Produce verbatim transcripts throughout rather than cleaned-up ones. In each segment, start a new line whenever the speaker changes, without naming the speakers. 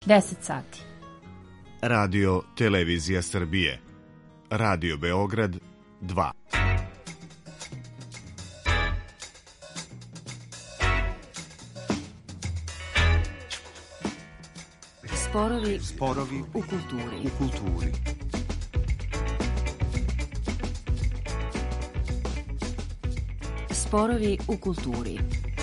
deset sati.
Radio Televizija Srbije. Radio Beograd dva.
Sporovi, Sporovi u kulturi. U kulturi. Sporovi u kulturi.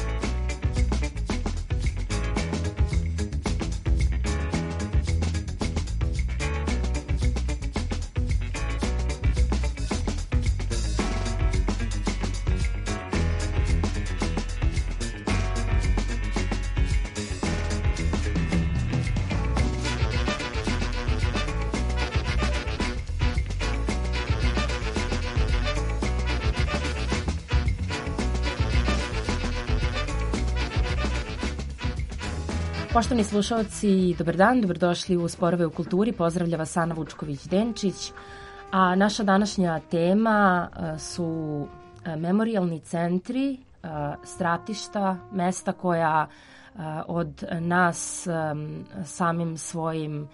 Poštovani slušalci, dobar dan, dobrodošli u Sporove u kulturi, pozdravlja vas Ana Vučković-Denčić, a naša današnja tema su memorijalni centri, stratišta, mesta koja od nas samim svojim,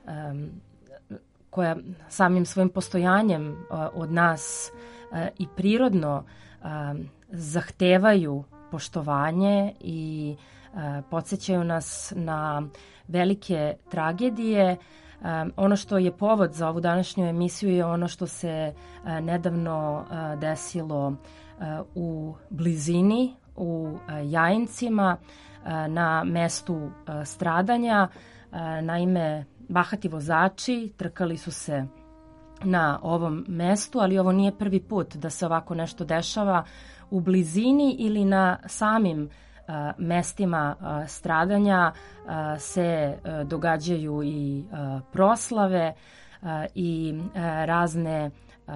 koja samim svojim postojanjem od nas i prirodno zahtevaju poštovanje i podsjećaju nas na velike tragedije. Ono što je povod za ovu današnju emisiju je ono što se nedavno desilo u blizini, u Jajincima, na mestu stradanja. Naime, bahati vozači trkali su se na ovom mestu, ali ovo nije prvi put da se ovako nešto dešava u blizini ili na samim mestima stradanja se događaju i proslave i razne,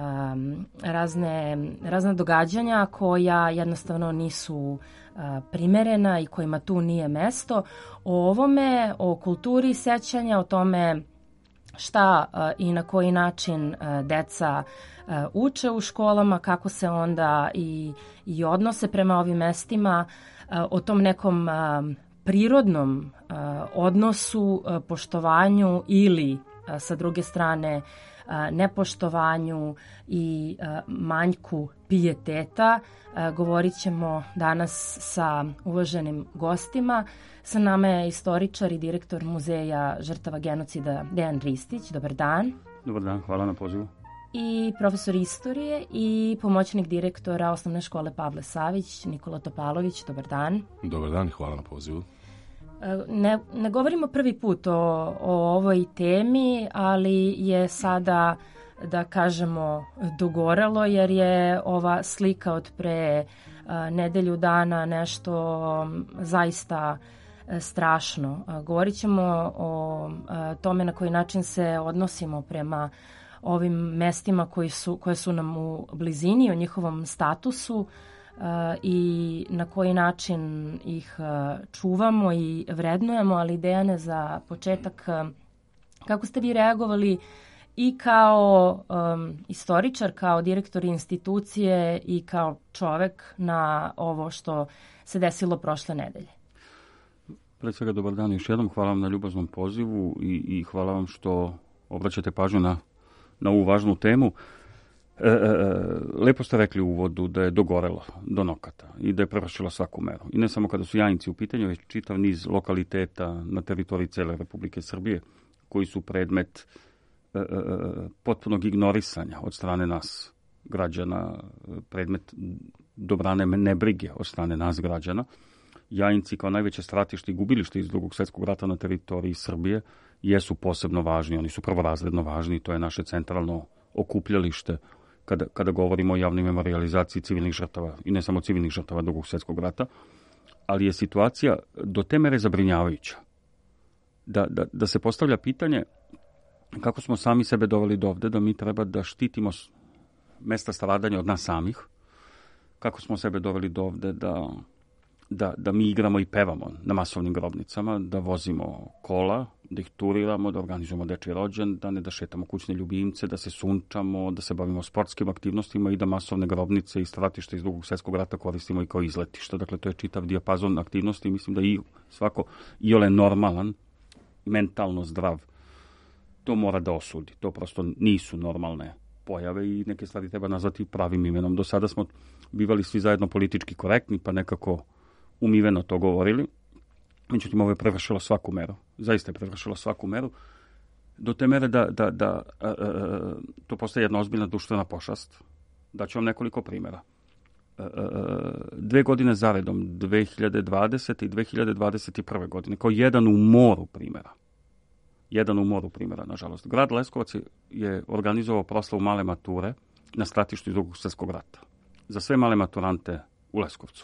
razne, razne događanja koja jednostavno nisu primerena i kojima tu nije mesto. O ovome, o kulturi sećanja, o tome šta i na koji način deca uče u školama, kako se onda i, i odnose prema ovim mestima, o tom nekom prirodnom odnosu, poštovanju ili sa druge strane nepoštovanju i manjku pijeteta. Govorit ćemo danas sa uvaženim gostima. Sa nama je istoričar i direktor Muzeja žrtava genocida Dejan Ristić. Dobar dan.
Dobar dan, hvala na pozivu.
I profesor istorije i pomoćnik direktora Osnovne škole Pavle Savić, Nikola Topalović. Dobar dan.
Dobar dan, hvala na pozivu.
Ne, ne govorimo prvi put o, o ovoj temi, ali je sada, da kažemo, dogorelo, jer je ova slika od pre a, nedelju dana nešto zaista a, strašno. A, govorit ćemo o a, tome na koji način se odnosimo prema ovim mestima koji su, koje su nam u blizini, o njihovom statusu uh, i na koji način ih uh, čuvamo i vrednujemo, ali Dejane, za početak, uh, kako ste vi reagovali i kao um, istoričar, kao direktor institucije i kao čovek na ovo što se desilo prošle nedelje?
Pre svega, dobar dan još jednom, hvala vam na ljubaznom pozivu i, i hvala vam što obraćate pažnju na na ovu važnu temu. E, e, lepo ste rekli u uvodu da je dogorelo do nokata i da je prevršilo svaku meru. I ne samo kada su Jajinci u pitanju, već čitav niz lokaliteta na teritoriji cele Republike Srbije koji su predmet e, e, potpunog ignorisanja od strane nas građana, predmet dobrane nebrige od strane nas građana. Jajinci kao najveće stratište i gubilište iz Drugog svjetskog rata na teritoriji Srbije jesu posebno važni, oni su prvorazredno važni, to je naše centralno okupljalište kada, kada govorimo o javnoj memorijalizaciji civilnih žrtava i ne samo civilnih žrtava Drugog svjetskog rata, ali je situacija do te mere zabrinjavajuća da, da, da se postavlja pitanje kako smo sami sebe doveli do ovde, da mi treba da štitimo mesta stradanja od nas samih, kako smo sebe doveli do ovde da Da, da mi igramo i pevamo na masovnim grobnicama, da vozimo kola, da ih turiramo, da organizujemo dečji rođendane, da šetamo kućne ljubimce, da se sunčamo, da se bavimo sportskim aktivnostima i da masovne grobnice i stratište iz Drugog svjetskog rata koristimo i kao izletišta. Dakle, to je čitav dijapazon aktivnosti i mislim da i svako iole normalan mentalno zdrav, to mora da osudi. To prosto nisu normalne pojave i neke stvari treba nazvati pravim imenom. Do sada smo bivali svi zajedno politički korektni, pa nekako umiveno to govorili. Međutim, ovo je prevršilo svaku meru. Zaista je prevršilo svaku meru. Do te mere da, da, da a, a, to postaje jedna ozbiljna društvena pošast. Daću vam nekoliko primjera. A, a, dve godine zaredom, dve hiljade dvadesete i dve hiljade dvadeset prve godine, kao jedan u moru primjera. Jedan u moru primjera, nažalost. Grad Leskovac je organizovao proslavu male mature na stratištu iz Drugog svjetskog rata. Za sve male maturante u Leskovcu.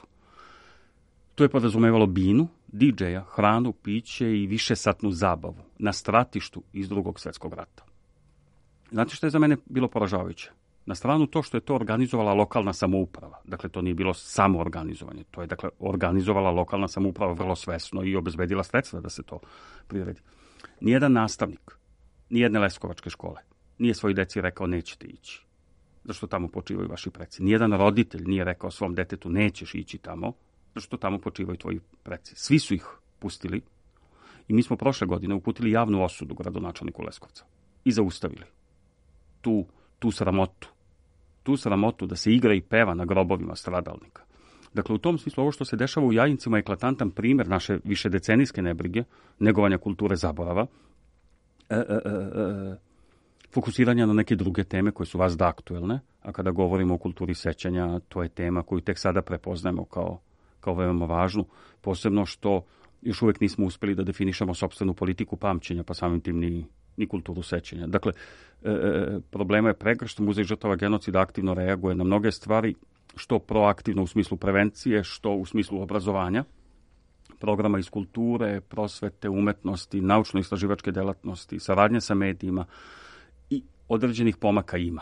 To je podrazumevalo binu, didžeja, hranu, piće i višesatnu zabavu na stratištu iz Drugog svjetskog rata. Znate što je za mene bilo poražavajuće? Na stranu to što je to organizovala lokalna samouprava. Dakle, to nije bilo samo organizovanje. To je, dakle, organizovala lokalna samouprava vrlo svesno i obezbedila sredstva da se to priredi. Nijedan nastavnik, nijedne leskovačke škole nije svoj deci rekao nećete ići. Zašto tamo počivaju vaši preci? Nijedan roditelj nije rekao svom detetu nećeš ići tamo, zašto tamo počivaju tvoji preci. Svi su ih pustili i mi smo prošle godine uputili javnu osudu gradonačelniku Leskovca i zaustavili tu, tu sramotu. Tu sramotu da se igra i peva na grobovima stradalnika. Dakle, u tom smislu ovo što se dešava u Jajincima je eklatantan primjer naše višedecenijske nebrige, negovanja kulture zaborava, e, e, e, fokusiranja na neke druge teme koje su vas da aktuelne, a kada govorimo o kulturi sećanja, to je tema koju tek sada prepoznajemo kao, kao veoma važnu, posebno što još uvijek nismo uspjeli da definišemo sopstvenu politiku pamćenja, pa samim tim ni, ni kulturu sećanja. Dakle, e, e, problema je pregršt, Muzej žrtava genocida aktivno reaguje na mnoge stvari, što proaktivno u smislu prevencije, što u smislu obrazovanja, programa iz kulture, prosvete, umetnosti, naučno-istraživačke delatnosti, saradnje sa medijima i određenih pomaka ima.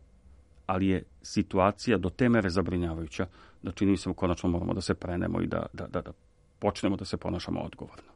Ali je situacija do te mere zabrinjavajuća da čini se konačno moramo da se prenemo i da, da, da, da počnemo da se ponašamo odgovorno.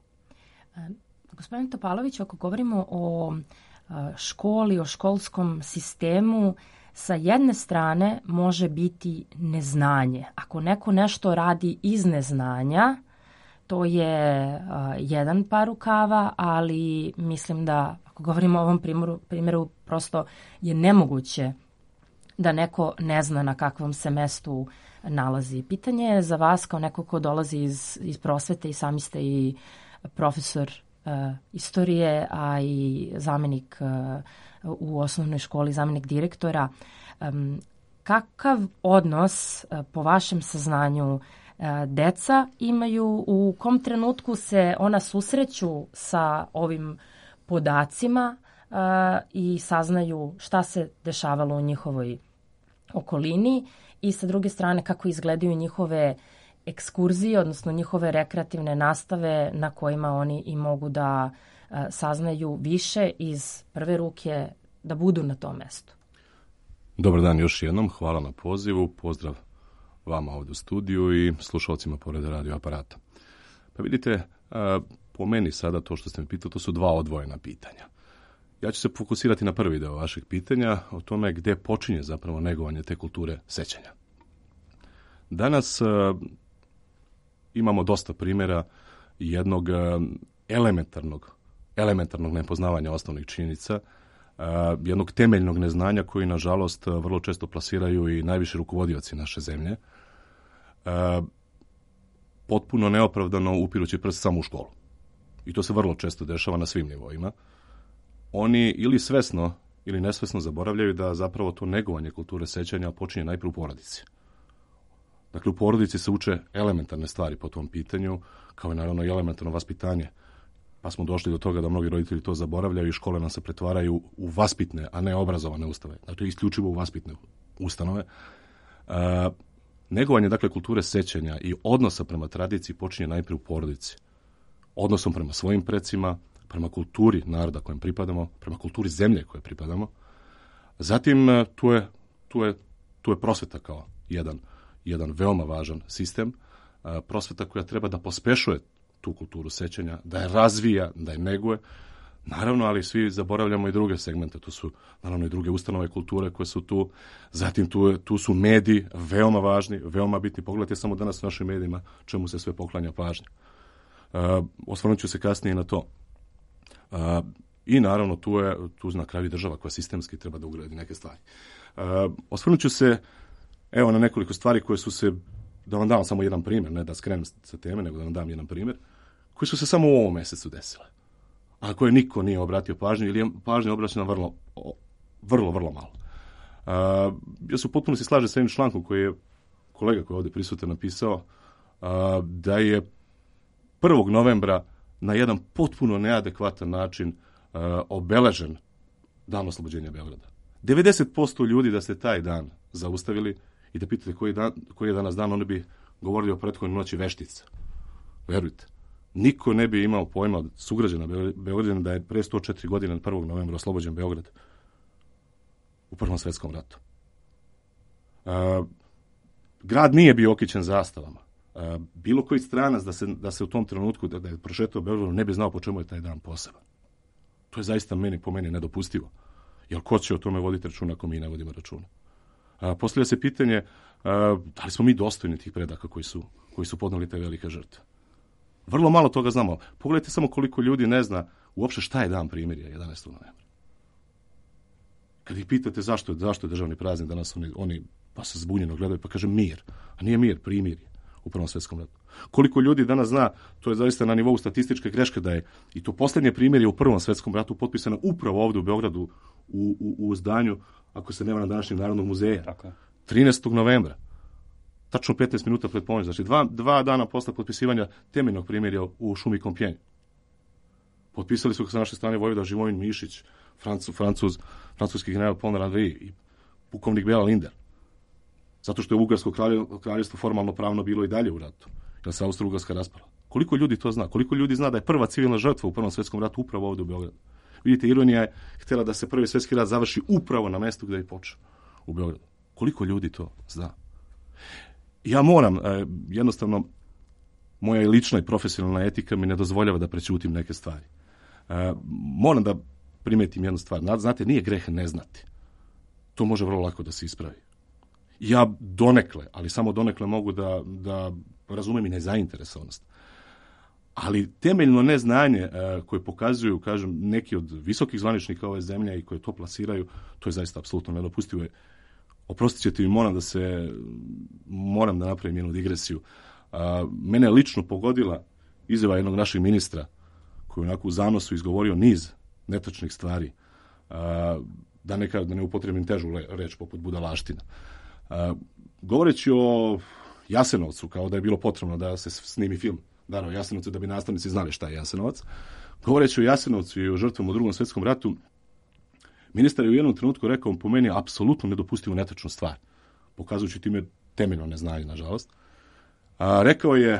Gospodin Topalović, ako govorimo o školi, o školskom sistemu, sa jedne strane može biti neznanje. Ako neko nešto radi iz neznanja, to je uh, jedan par rukava, ali mislim da, ako govorimo o ovom primjeru, primjeru, prosto je nemoguće da neko ne zna na kakvom se mestu nalazi. Pitanje je za vas kao neko ko dolazi iz, iz prosvete i sami ste i profesor uh, istorije, a i zamenik uh, u osnovnoj školi, zamenik direktora. Um, kakav odnos, uh, po vašem saznanju, uh, deca imaju, u kom trenutku se ona susreću sa ovim podacima uh, i saznaju šta se dešavalo u njihovoj okolini i sa druge strane kako izgledaju njihove ekskurzije, odnosno njihove rekreativne nastave na kojima oni i mogu da uh, saznaju više iz prve ruke, da budu na tom mestu.
Dobar dan još jednom, hvala na pozivu, pozdrav vama ovdje u studiju i slušalcima pored radio aparata. Pa vidite, po meni sada to što ste mi pitali, to su dva odvojena pitanja. Ja ću se fokusirati na prvi deo vašeg pitanja, o tome gdje počinje zapravo negovanje te kulture sećanja. Danas imamo dosta primjera jednog elementarnog, elementarnog nepoznavanja osnovnih činjenica, Uh, jednog temeljnog neznanja koji, nažalost, vrlo često plasiraju i najviši rukovodioci naše zemlje, uh, potpuno neopravdano upirući prst samo u školu. I to se vrlo često dešava na svim nivoima. Oni ili svesno ili nesvesno zaboravljaju da zapravo to negovanje kulture sećanja počinje najprije u porodici. Dakle, u porodici se uče elementarne stvari po tom pitanju, kao i naravno i elementarno vaspitanje. Pa smo došli do toga da mnogi roditelji to zaboravljaju i škole nam se pretvaraju u vaspitne, a ne obrazovane ustanove. Dakle, isključivo u vaspitne ustanove. E, negovanje, dakle, kulture sećanja i odnosa prema tradiciji počinje najprije u porodici. Odnosom prema svojim precima, prema kulturi naroda kojem pripadamo, prema kulturi zemlje koje pripadamo. Zatim, tu je, tu je, tu je prosveta kao jedan, jedan veoma važan sistem. E, prosveta koja treba da pospešuje tu kulturu sećanja, da je razvija, da je neguje. Naravno, ali svi zaboravljamo i druge segmente. Tu su, naravno, i druge ustanove kulture koje su tu. Zatim tu, tu su mediji, veoma važni, veoma bitni. Pogledajte samo danas u našim medijima čemu se sve poklanja pažnja. Uh, osvrnut ću se kasnije na to. Uh, I naravno tu je tu na kraju država koja sistemski treba da ugradi neke stvari. Uh, osvrnut ću se evo na nekoliko stvari koje su se, da vam dam samo jedan primjer, ne da skrenem sa teme, nego da vam dam jedan primjer, koji su se samo u ovom mjesecu desile, a koje niko nije obratio pažnju ili je pažnja obraćena vrlo, vrlo, vrlo malo. Uh, ja se potpuno se slažem sa jednim člankom koji je kolega koji je ovdje prisutan napisao, uh, da je prvog novembra na jedan potpuno neadekvatan način uh, obeležen dan oslobođenja Beograda. devedeset posto ljudi da ste taj dan zaustavili i da pitate koji, dan, koji je danas dan, oni bi govorili o prethodnoj noći veštica. Verujte, niko ne bi imao pojma od sugrađana Beograda da je pre sto četiri godine prvog novembra oslobođen Beograd u Prvom svjetskom ratu. Uh, grad nije bio okićen zastavama. Uh, bilo koji stranac da se, da se u tom trenutku da, da je prošetao Beogradu ne bi znao po čemu je taj dan poseban. To je zaista meni, po meni nedopustivo. Jer ko će o tome voditi računa ako mi ne vodimo računa? Uh, postavlja se pitanje uh, da li smo mi dostojni tih predaka koji su, koji su podnijeli te velike žrtve. Vrlo malo toga znamo. Pogledajte samo koliko ljudi ne zna uopšte šta je dan primirja jedanaestog novembra. Kad ih pitate zašto je, zašto je državni praznik, danas oni, oni pa se zbunjeno gledaju pa kaže mir. A nije mir, primirje u Prvom svjetskom ratu. Koliko ljudi danas zna, to je zaista na nivou statističke greške da je i to posljednje primirje u Prvom svjetskom ratu potpisano upravo ovdje u Beogradu u, u, u zdanju, ako se nema na današnjeg Narodnog muzeja. Tako. trinaestog novembra. Tačno petnaest minuta pred ponoć. Znači dva, dva dana posle potpisivanja temeljnog primirja u šumi Kompjenj. Potpisali su sa naše strane vojvoda Živojin Mišić, Francuz, Francuz, francuski general Paul Randri i pukovnik Bela Linder. Zato što je Ugarsko kraljevstvo formalno pravno bilo i dalje u ratu. Jer se Austro-Ugarska raspala. Koliko ljudi to zna? Koliko ljudi zna da je prva civilna žrtva u Prvom svjetskom ratu upravo ovdje u Beogradu? Vidite, ironija je htjela da se Prvi svjetski rat završi upravo na mjestu gdje je počeo u Beogradu. Koliko ljudi to zna? Ja moram, eh, jednostavno, moja lična i profesionalna etika mi ne dozvoljava da prećutim neke stvari. Eh, moram da primetim jednu stvar. Znate, nije greh ne znati. To može vrlo lako da se ispravi. Ja donekle, ali samo donekle mogu da, da razumem i nezainteresovanost. Ali temeljno neznanje eh, koje pokazuju, kažem, neki od visokih zvaničnika ove zemlje i koje to plasiraju, to je zaista apsolutno nedopustivo. Oprostit ćete mi, moram da se, moram da napravim jednu digresiju. A, mene je lično pogodila izjava jednog našeg ministra koji onako u zanosu izgovorio niz netačnih stvari. A, da, ne, da ne upotrebim težu le, reč poput budalaština. A, govoreći o Jasenovcu, kao da je bilo potrebno da se snimi film Dara o Jasenovcu da bi nastavnici znali šta je Jasenovac. Govoreći o Jasenovcu i o žrtvama u Drugom svjetskom ratu, ministar je u jednom trenutku rekao po meni apsolutno nedopustivu netačnu stvar, pokazujući time temeljno neznanje, nažalost. A, rekao je,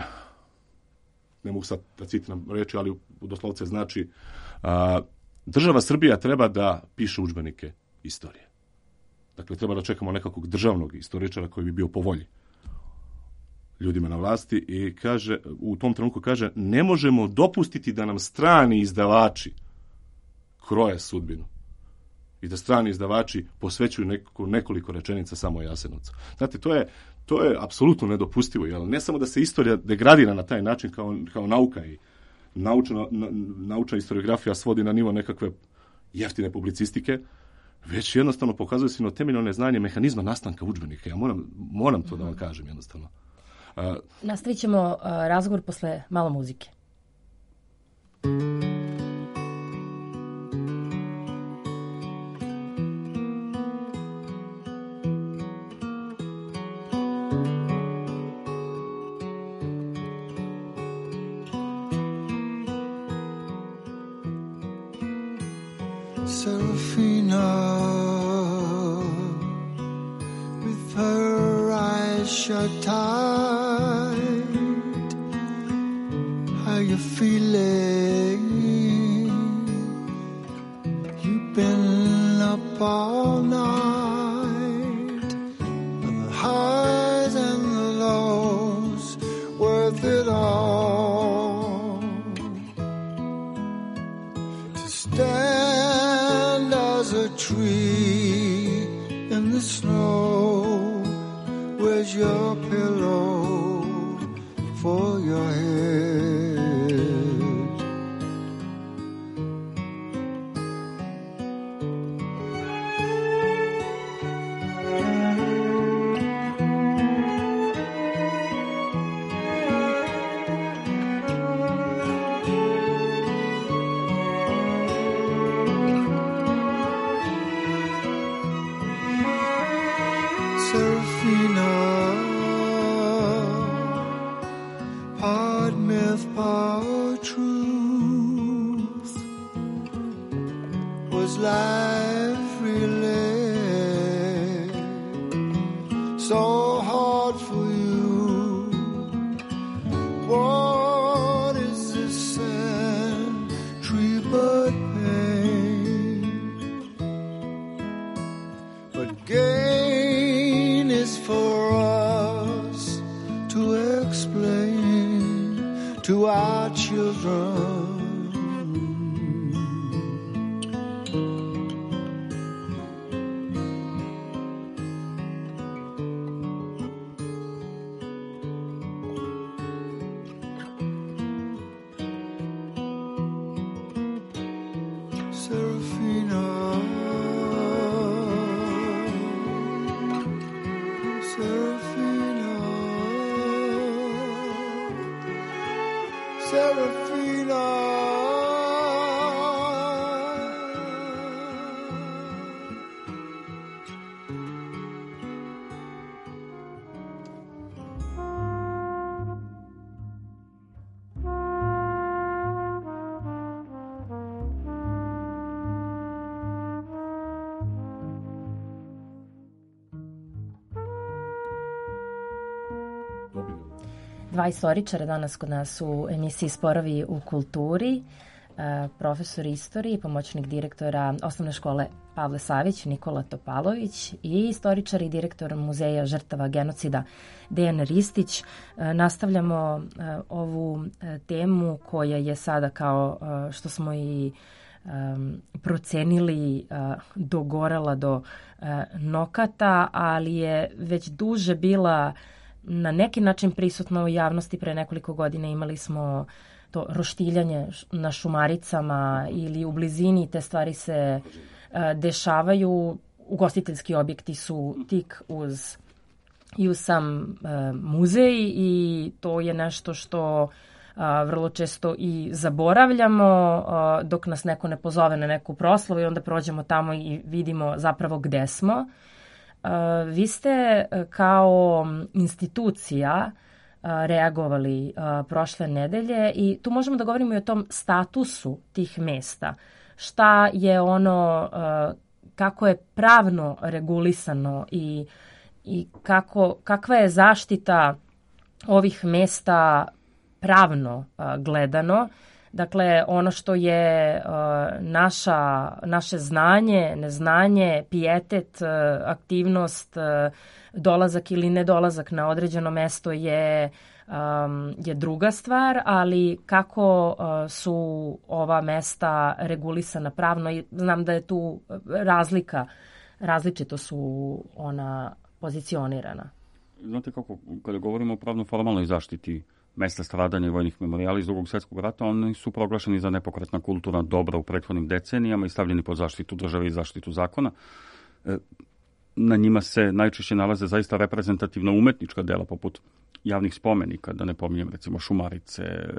ne mogu sad da citiram reči, ali u doslovce znači, a, država Srbija treba da piše udžbenike istorije. Dakle, treba da čekamo nekakvog državnog istoričara koji bi bio po volji ljudima na vlasti i kaže, u tom trenutku kaže, ne možemo dopustiti da nam strani izdavači kroje sudbinu i da strani izdavači posvećuju nekoliko, nekoliko rečenica samo o Jasenovcu. Znate, to je, to je apsolutno nedopustivo. Jel? Ne samo da se istorija degradira na taj način kao, kao nauka i naučna, na, naučna historiografija svodi na nivo nekakve jeftine publicistike, već jednostavno pokazuje se na temeljno neznanje mehanizma nastanka udžbenika. Ja moram, moram to da vam kažem jednostavno. Uh,
Nastavit ćemo uh, razgovor posle malo muzike.
Serafina, with her eyes shut tight, how you feeling? You've been up all night, and the highs and the lows, worth it all to stand a tree in the snow. Where's your pillow for your head? was life really so hard for you? What is this century but pain? But gain is for us to explain to our children.
Dva istoričara danas kod nas u emisiji Sporovi u kulturi, profesor istorije i pomoćnik direktora osnovne škole Pavle Savić, Nikola Topalović, i istoričar i direktor Muzeja žrtava genocida Dejan Ristić. Nastavljamo ovu temu koja je sada, kao što smo i procenili, dogorala do nokata, ali je već duže bila na neki način prisutno u javnosti. Pre nekoliko godina imali smo to roštiljanje na Šumaricama ili u blizini. Te stvari se uh, dešavaju. Ugostiteljski objekti su tik uz i uz sam uh, muzej i to je nešto što uh, vrlo često i zaboravljamo uh, dok nas neko ne pozove na neku proslavu i onda prođemo tamo i vidimo zapravo gde smo. Uh, vi ste uh, kao institucija uh, reagovali uh, prošle nedelje i tu možemo da govorimo i o tom statusu tih mesta. Šta je ono, uh, kako je pravno regulisano i, i kako, kakva je zaštita ovih mesta pravno uh, gledano. Dakle, ono što je uh, naša, naše znanje, neznanje, pijetet, uh, aktivnost, uh, dolazak ili nedolazak na određeno mesto je, um, je druga stvar, ali kako uh, su ova mesta regulisana pravno, i znam da je tu razlika, različito su ona pozicionirana.
Znate kako, kada govorimo o pravno-formalnoj zaštiti mesta stradanja i vojnih memorijala iz Drugog svjetskog rata, oni su proglašeni za nepokretna kulturna dobra u prethodnim decenijama i stavljeni pod zaštitu države i zaštitu zakona. Na njima se najčešće nalaze zaista reprezentativna umetnička dela poput javnih spomenika, da ne pominjem recimo Šumarice,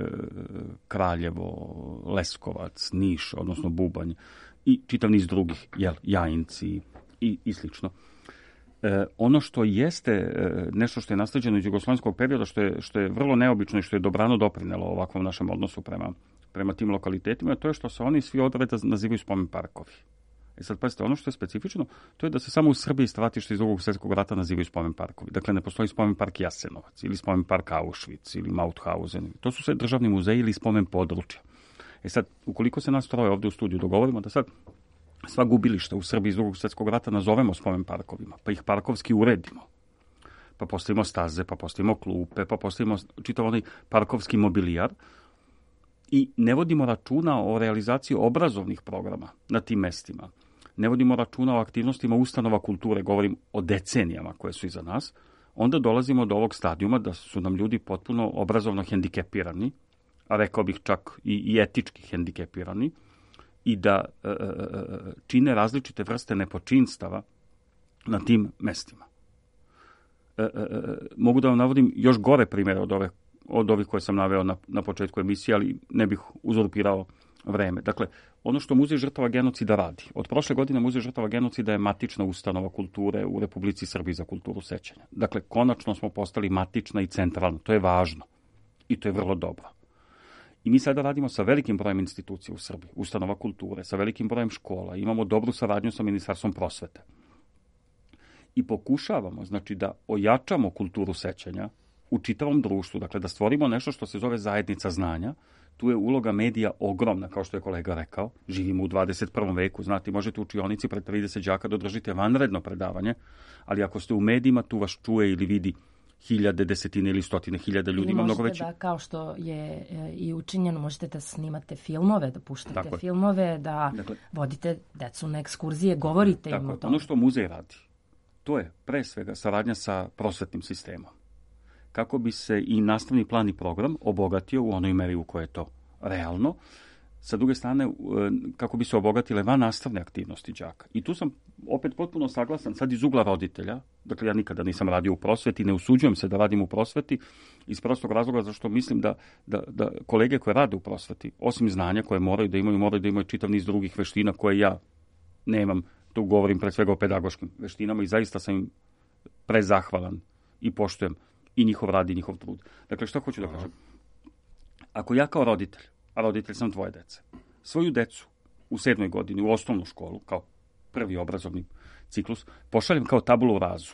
Kraljevo, Leskovac, Niš, odnosno Bubanj i čitav niz drugih, jel, Jajinci i, i slično. E, ono što jeste e, nešto što je nasleđeno iz jugoslovenskog perioda, što je, što je vrlo neobično i što je dobrano doprinelo ovakvom našem odnosu prema, prema tim lokalitetima, to je što se oni svi odreda nazivaju spomen parkovi. E sad, pazite, ono što je specifično, to je da se samo u Srbiji stratište iz Drugog svjetskog rata nazivaju spomen parkovi. Dakle, ne postoji spomen park Jasenovac ili spomen park Auschwitz ili Mauthausen. To su sve državni muzeji ili spomen područja. E sad, ukoliko se nas troje ovdje u studiju dogovorimo da sad sva gubilišta u Srbiji iz Drugog svjetskog rata nazovemo spomen parkovima, pa ih parkovski uredimo, pa postavimo staze, pa postavimo klupe, pa postavimo čitav onaj parkovski mobilijar i ne vodimo računa o realizaciji obrazovnih programa na tim mestima, ne vodimo računa o aktivnostima ustanova kulture, govorim o decenijama koje su iza nas, onda dolazimo do ovog stadijuma da su nam ljudi potpuno obrazovno hendikepirani, a rekao bih čak i, i etički hendikepirani, i da e, e, čine različite vrste nepočinstava na tim mestima. E, e, mogu da vam navodim još gore primjere od, ove, od ovih koje sam naveo na, na početku emisije, ali ne bih uzurpirao vreme. Dakle, ono što Muzej žrtava genocida radi. Od prošle godine Muzej žrtava genocida je matična ustanova kulture u Republici Srbiji za kulturu sećanja. Dakle, konačno smo postali matična i centralna. To je važno i to je vrlo dobro. I mi sada radimo sa velikim brojem institucija u Srbiji, ustanova kulture, sa velikim brojem škola, imamo dobru saradnju sa Ministarstvom prosvete. I pokušavamo, znači, da ojačamo kulturu sećanja u čitavom društvu, dakle da stvorimo nešto što se zove zajednica znanja. Tu je uloga medija ogromna, kao što je kolega rekao. Živimo u dvadeset prvom veku, znate, možete u učionici pred trideset đaka da održite vanredno predavanje, ali ako ste u medijima, tu vas čuje ili vidi hiljade, desetine ili stotine hiljada ljudi.
Ili
možete
veći... da, kao što je e, i učinjeno, možete da snimate filmove, da puštate
tako
filmove, da dakle, vodite decu na ekskurzije, govorite
tako
im o tome.
Ono što muzej radi, to je pre svega saradnja sa prosvetnim sistemom. Kako bi se i nastavni plan i program obogatio u onoj meri u kojoj je to realno. Sa druge strane, kako bi se obogatile van nastavne aktivnosti đaka. I tu sam opet potpuno saglasan sad iz ugla roditelja. Dakle, ja nikada nisam radio u prosveti, ne usuđujem se da radim u prosveti iz prostog razloga zašto mislim da, da, da kolege koje rade u prosveti, osim znanja koje moraju da imaju, moraju da imaju čitav niz drugih veština koje ja nemam. Tu govorim pre svega o pedagoškim veštinama i zaista sam im prezahvalan i poštujem i njihov rad i njihov trud. Dakle, što hoću da kažem? Ako ja kao roditelj, a roditelj sam dvoje dece, svoju decu u sedmoj godini u osnovnu školu, kao prvi obrazovni ciklus, pošaljem kao tabulu razu.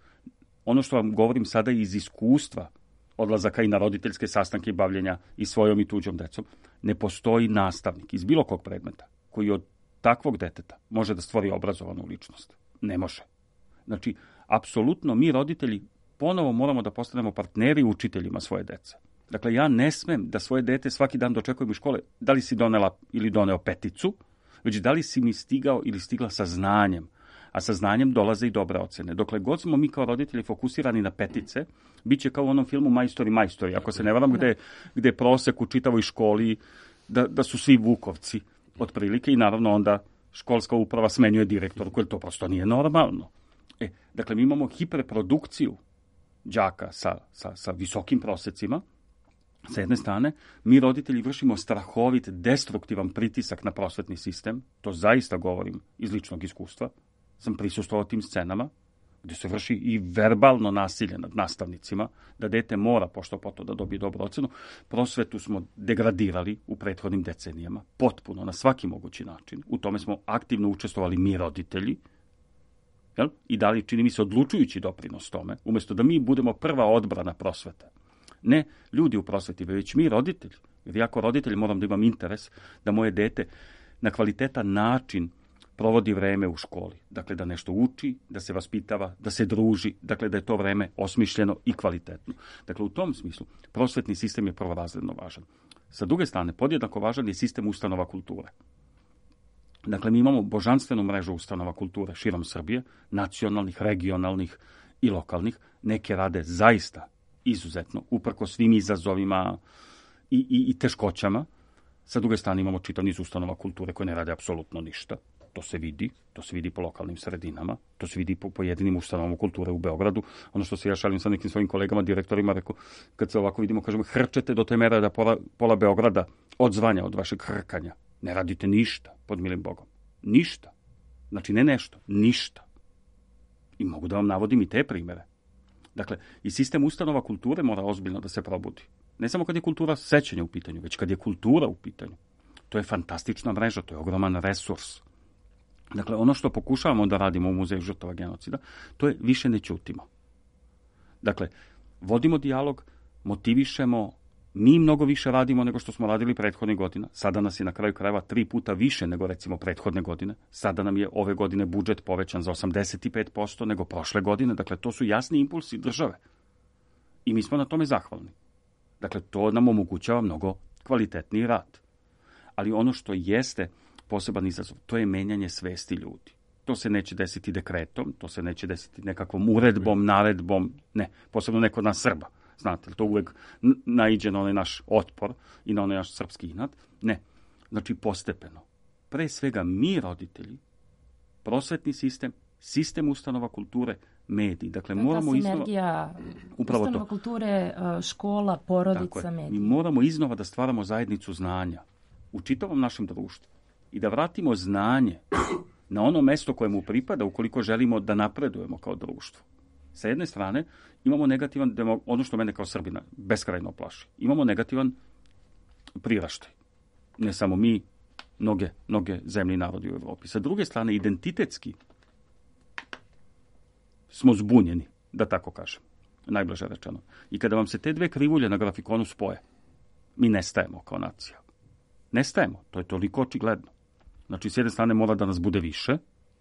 Ono što vam govorim sada iz iskustva odlazaka i na roditeljske sastanke i bavljenja i svojom i tuđom decom, ne postoji nastavnik iz bilo kog predmeta koji od takvog deteta može da stvori obrazovanu ličnost. Ne može. Znači, apsolutno mi roditelji ponovo moramo da postanemo partneri učiteljima svoje dece. Dakle, ja ne smem da svoje dete svaki dan dočekujem iz škole, da li si donela ili doneo peticu, već da li si mi stigao ili stigla sa znanjem. A sa znanjem dolaze i dobre ocene. Dokle god smo mi kao roditelji fokusirani na petice, bit će kao u onom filmu Majstori, majstori. Ako se ne varam, gde, gde je prosek u čitavoj školi, da, da su svi vukovci otprilike i naravno onda školska uprava smenjuje direktor, koji to prosto nije normalno. E, dakle, mi imamo hiperprodukciju đaka sa, sa, sa visokim prosecima. Sa jedne strane, mi roditelji vršimo strahovit, destruktivan pritisak na prosvetni sistem. To zaista govorim iz ličnog iskustva. Sam prisustvovao tim scenama, gde se vrši i verbalno nasilje nad nastavnicima, da dete mora pošto poto da dobije dobru ocenu. Prosvetu smo degradirali u prethodnim decenijama, potpuno, na svaki mogući način. U tome smo aktivno učestvovali mi roditelji, jel? I dali, čini mi se, odlučujući doprinos tome, umjesto da mi budemo prva odbrana prosvete. Ne ljudi u prosveti, već mi roditelji. Jer ja kao roditelj moram da imam interes da moje dete na kvalitetan način provodi vreme u školi. Dakle, da nešto uči, da se vaspitava, da se druži, dakle, da je to vreme osmišljeno i kvalitetno. Dakle, u tom smislu prosvetni sistem je prvorazredno važan. Sa druge strane, podjednako važan je sistem ustanova kulture. Dakle, mi imamo božanstvenu mrežu ustanova kulture širom Srbije, nacionalnih, regionalnih i lokalnih. Neke rade zaista izuzetno, uprko svim izazovima i, i, i teškoćama. Sa druge strane imamo čitav niz ustanova kulture koje ne rade apsolutno ništa. To se vidi, to se vidi po lokalnim sredinama, to se vidi po pojedinim ustanovama kulture u Beogradu. Ono što se ja šalim sa nekim svojim kolegama, direktorima, rekao, kad se ovako vidimo, kažemo, hrčete do te mere da pola, pola Beograda odzvanja od vašeg hrkanja. Ne radite ništa, pod milim Bogom. Ništa. Znači, ne nešto, ništa. I mogu da vam navodim i te primere. Dakle, i sistem ustanova kulture mora ozbiljno da se probudi. Ne samo kad je kultura sećanja u pitanju, već kad je kultura u pitanju. To je fantastična mreža, to je ogroman resurs. Dakle, ono što pokušavamo da radimo u Muzeju žrtava genocida, to je više ne ćutimo. Dakle, vodimo dijalog, motivišemo, mi mnogo više radimo nego što smo radili prethodnih godina. Sada nas je na kraju krajeva tri puta više nego recimo prethodne godine. Sada nam je ove godine budžet povećan za osamdeset pet posto nego prošle godine. Dakle, to su jasni impulsi države. I mi smo na tome zahvalni. Dakle, to nam omogućava mnogo kvalitetniji rad. Ali ono što jeste poseban izazov, to je menjanje svesti ljudi. To se neće desiti dekretom, to se neće desiti nekakvom uredbom, naredbom, ne, posebno neko na Srba. Znate, to uvek naiđe na onaj naš otpor i na onaj naš srpski inat. Ne, znači postepeno. Pre svega mi roditelji, prosvetni sistem, sistem ustanova kulture, mediji. Dakle,
ta
moramo
sinergija
iznova,
ustanova kulture, škola, porodica, mediji.
Mi moramo iznova da stvaramo zajednicu znanja u čitavom našem društvu i da vratimo znanje na ono mesto koje mu pripada ukoliko želimo da napredujemo kao društvo. Sa jedne strane, imamo negativan, ono što mene kao Srbina beskrajno plaši, imamo negativan priraštaj. Ne samo mi, mnoge, mnoge zemlje i narodi u Evropi. Sa druge strane, identitetski smo zbunjeni, da tako kažem, najblaže rečeno. I kada vam se te dve krivulje na grafikonu spoje, mi nestajemo kao nacija. Nestajemo, to je toliko očigledno. Znači, s jedne strane mora da nas bude više,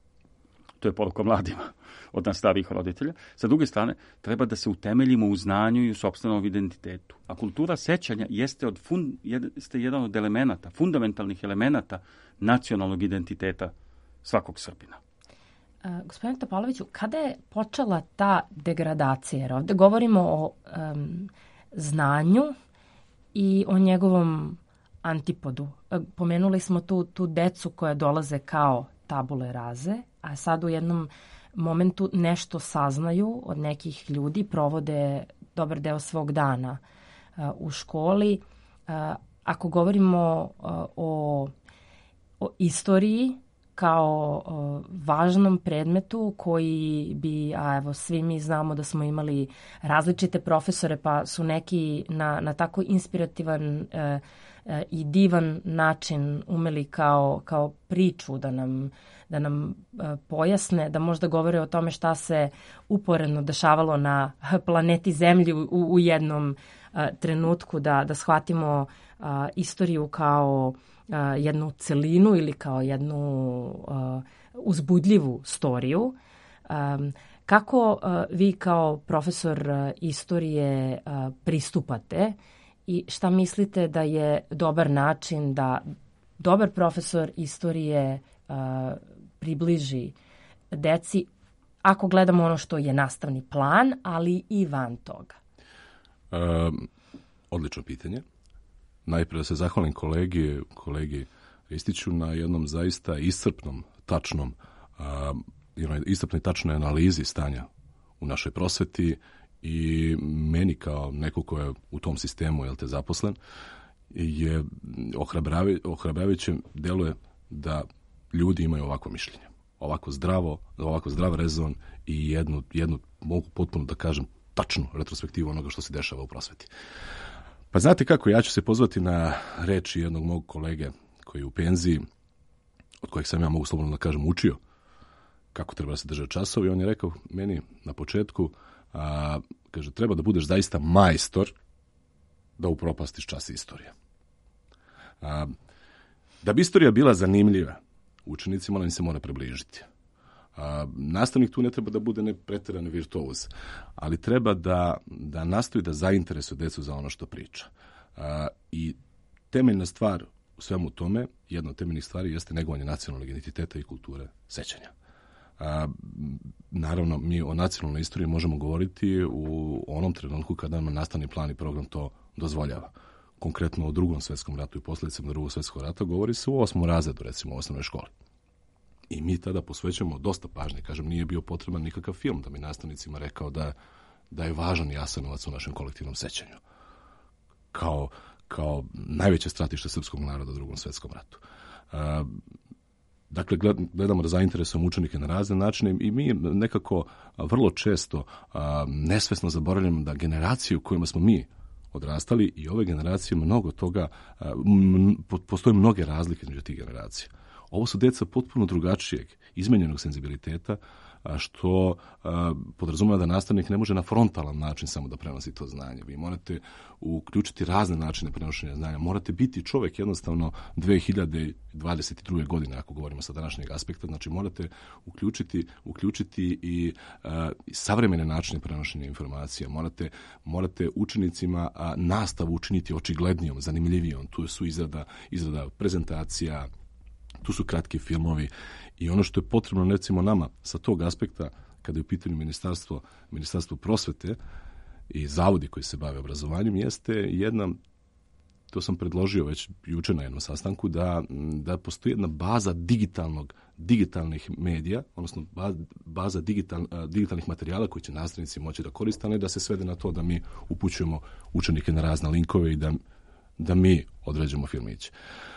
to je poruka mladima od nas starijih roditelja. Sa druge strane, treba da se utemeljimo u znanju i u sopstvenom identitetu. A kultura sećanja jeste, od fun, jeste jedan od elemenata, fundamentalnih elemenata nacionalnog identiteta svakog Srbina.
Uh, gospodine Topaloviću, kada je počela ta degradacija? Jer ovde govorimo o um, znanju i o njegovom antipodu. Uh, pomenuli smo tu, tu decu koja dolaze kao tabule raze, a sad u jednom momentu nešto saznaju od nekih ljudi, provode dobar deo svog dana uh, u školi. Uh, ako govorimo uh, o, o istoriji kao uh, važnom predmetu koji bi, a evo svi mi znamo da smo imali različite profesore, pa su neki na, na tako inspirativan uh, uh, i divan način umeli kao, kao priču da nam da nam uh, pojasne, da možda govore o tome šta se uporedno dešavalo na planeti Zemlji u, u jednom uh, trenutku, da, da shvatimo uh, istoriju kao uh, jednu celinu ili kao jednu uh, uzbudljivu storiju. Um, kako uh, vi kao profesor uh, istorije uh, pristupate i šta mislite da je dobar način da dobar profesor istorije uh, približi deci, ako gledamo ono što je nastavni plan, ali i van toga?
Um, odlično pitanje. Najprije da se zahvalim kolegi, kolegi Ristiću na jednom zaista iscrpnom, tačnom, um, jednoj iscrpnoj tačnoj analizi stanja u našoj prosveti i meni kao neko ko je u tom sistemu, jel te, zaposlen, je ohrabravajuće deluje da ljudi imaju ovako mišljenje. Ovako zdravo, ovako zdrav rezon i jednu, jednu, mogu potpuno da kažem, tačnu retrospektivu onoga što se dešava u prosveti. Pa znate kako, ja ću se pozvati na reči jednog mog kolege koji je u penziji, od kojeg sam ja, mogu slobodno da kažem, učio kako treba da se drže časovi. On je rekao meni na početku, a, kaže, treba da budeš zaista majstor da upropastiš čas istorije. A, da bi istorija bila zanimljiva, učenicima ona im se mora približiti. A, nastavnik tu ne treba da bude ne preterano virtuoz, ali treba da, da nastoji da zainteresuje decu za ono što priča. A, I temeljna stvar u svemu tome, jedna od temeljnih stvari jeste negovanje nacionalnog identiteta i kulture sećanja. A, naravno, mi o nacionalnoj istoriji možemo govoriti u onom trenutku kada nam nastavni plan i program to dozvoljava. Konkretno o drugom svetskom ratu i posljedicama drugog svetskog rata govori se u osmom razredu, recimo u osnovnoj školi. I mi tada posvećujemo dosta pažnje. Kažem, nije bio potreban nikakav film da bi nastavnicima rekao da, da je važan Jasenovac u našem kolektivnom sećanju. Kao, kao najveće stratište srpskog naroda u drugom svetskom ratu. A, dakle, gledamo da zainteresujemo učenike na razne načine i mi nekako vrlo često a, nesvesno zaboravljamo da generacije u kojima smo mi odrastali i ove generacije mnogo toga, m, postoje mnoge razlike među tih generacija. Ovo su deca potpuno drugačijeg, izmenjenog senzibiliteta, što a, podrazumeva da nastavnik ne može na frontalan način samo da prenosi to znanje. Vi morate uključiti razne načine prenošenja znanja. Morate biti čovek jednostavno dve hiljade dvadeset druge. godine, ako govorimo sa današnjeg aspekta. Znači morate uključiti, uključiti i a, savremene načine prenošenja informacija. Morate, morate učenicima a, nastavu učiniti očiglednijom, zanimljivijom. Tu su izrada, izrada prezentacija, tu su kratki filmovi i ono što je potrebno, recimo, nama sa tog aspekta, kada je u pitanju ministarstvo, ministarstvo prosvete i zavodi koji se bave obrazovanjem, jeste jedna, to sam predložio već juče na jednom sastanku, da, da postoji jedna baza digitalnog, digitalnih medija, odnosno baza digital, digitalnih materijala koji će nastavnici moći da koriste, a ne da se svede na to da mi upućujemo učenike na razne linkove i da, da mi određujemo filmiće.